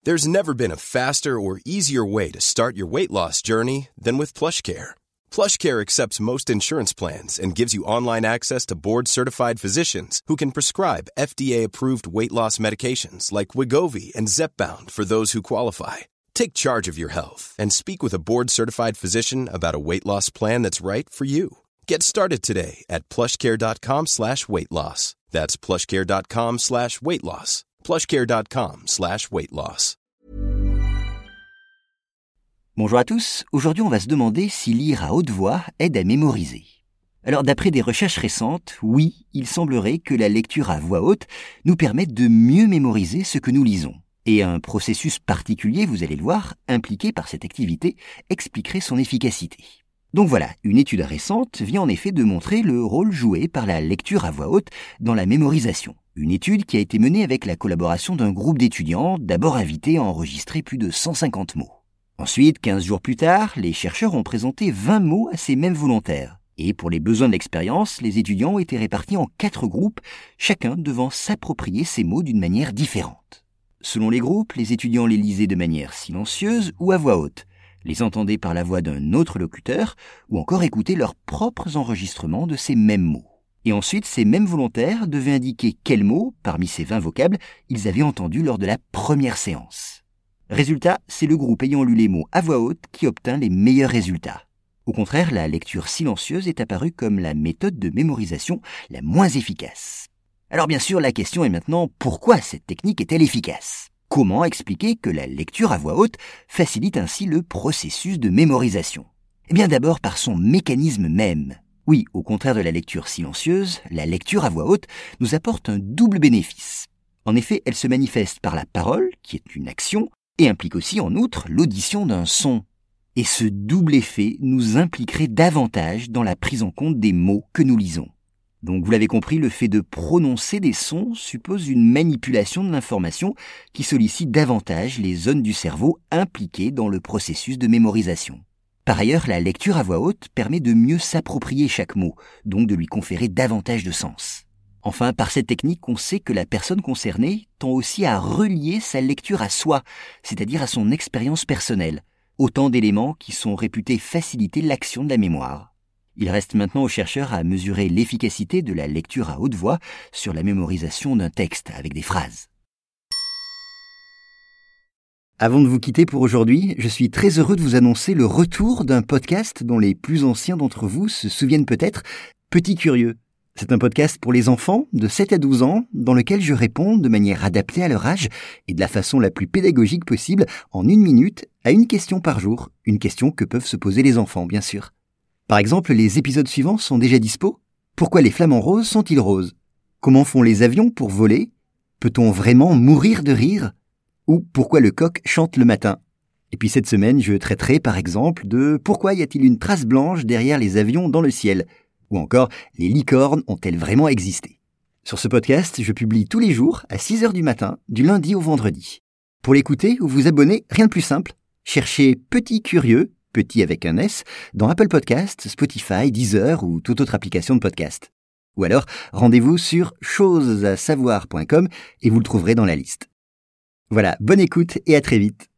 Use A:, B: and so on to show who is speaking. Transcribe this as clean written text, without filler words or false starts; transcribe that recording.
A: There's never been a faster or easier way to start your weight loss journey than with PlushCare. PlushCare accepts most insurance plans and gives you online access to board-certified physicians who can prescribe FDA-approved weight loss medications like Wegovy and Zepbound for those who qualify. Take charge of your health and speak with a board-certified physician about a weight loss plan that's right for you. Get started today at plushcare.com/weight loss. That's plushcare.com/weight loss. plushcare.com/weight loss.
B: Bonjour à tous, aujourd'hui on va se demander si lire à haute voix aide à mémoriser. Alors d'après des recherches récentes, oui, il semblerait que la lecture à voix haute nous permette de mieux mémoriser ce que nous lisons. Et un processus particulier, vous allez le voir, impliqué par cette activité, expliquerait son efficacité. Donc voilà, une étude récente vient en effet de montrer le rôle joué par la lecture à voix haute dans la mémorisation. Une étude qui a été menée avec la collaboration d'un groupe d'étudiants, d'abord invités à enregistrer plus de 150 mots. Ensuite, 15 jours plus tard, les chercheurs ont présenté 20 mots à ces mêmes volontaires. Et pour les besoins de l'expérience, les étudiants ont été répartis en 4 groupes, chacun devant s'approprier ces mots d'une manière différente. Selon les groupes, les étudiants les lisaient de manière silencieuse ou à voix haute, les entendaient par la voix d'un autre locuteur ou encore écoutaient leurs propres enregistrements de ces mêmes mots. Et ensuite, ces mêmes volontaires devaient indiquer quels mots, parmi ces 20 vocables, ils avaient entendus lors de la première séance. Résultat, c'est le groupe ayant lu les mots à voix haute qui obtint les meilleurs résultats. Au contraire, la lecture silencieuse est apparue comme la méthode de mémorisation la moins efficace. Alors bien sûr, la question est maintenant, pourquoi cette technique est-elle efficace ? Comment expliquer que la lecture à voix haute facilite ainsi le processus de mémorisation ? Eh bien d'abord par son mécanisme même. Oui, au contraire de la lecture silencieuse, la lecture à voix haute nous apporte un double bénéfice. En effet, elle se manifeste par la parole, qui est une action, et implique aussi en outre l'audition d'un son. Et ce double effet nous impliquerait davantage dans la prise en compte des mots que nous lisons. Donc vous l'avez compris, le fait de prononcer des sons suppose une manipulation de l'information qui sollicite davantage les zones du cerveau impliquées dans le processus de mémorisation. Par ailleurs, la lecture à voix haute permet de mieux s'approprier chaque mot, donc de lui conférer davantage de sens. Enfin, par cette technique, on sait que la personne concernée tend aussi à relier sa lecture à soi, c'est-à-dire à son expérience personnelle, autant d'éléments qui sont réputés faciliter l'action de la mémoire. Il reste maintenant aux chercheurs à mesurer l'efficacité de la lecture à haute voix sur la mémorisation d'un texte avec des phrases. Avant de vous quitter pour aujourd'hui, je suis très heureux de vous annoncer le retour d'un podcast dont les plus anciens d'entre vous se souviennent peut-être, Petit Curieux. C'est un podcast pour les enfants de 7 à 12 ans dans lequel je réponds de manière adaptée à leur âge et de la façon la plus pédagogique possible en 1 minute à une question par jour, une question que peuvent se poser les enfants bien sûr. Par exemple, les épisodes suivants sont déjà dispo. Pourquoi les flamants roses sont-ils roses ? Comment font les avions pour voler ? Peut-on vraiment mourir de rire ? Ou pourquoi le coq chante le matin ? Et puis cette semaine, je traiterai par exemple de pourquoi y a-t-il une trace blanche derrière les avions dans le ciel ? Ou encore, les licornes ont-elles vraiment existé ? Sur ce podcast, je publie tous les jours à 6h du matin, du lundi au vendredi. Pour l'écouter ou vous abonner, rien de plus simple. Cherchez Petit Curieux, petit avec un S, dans Apple Podcasts, Spotify, Deezer ou toute autre application de podcast. Ou alors, rendez-vous sur chosesasavoir.com et vous le trouverez dans la liste. Voilà, bonne écoute et à très vite.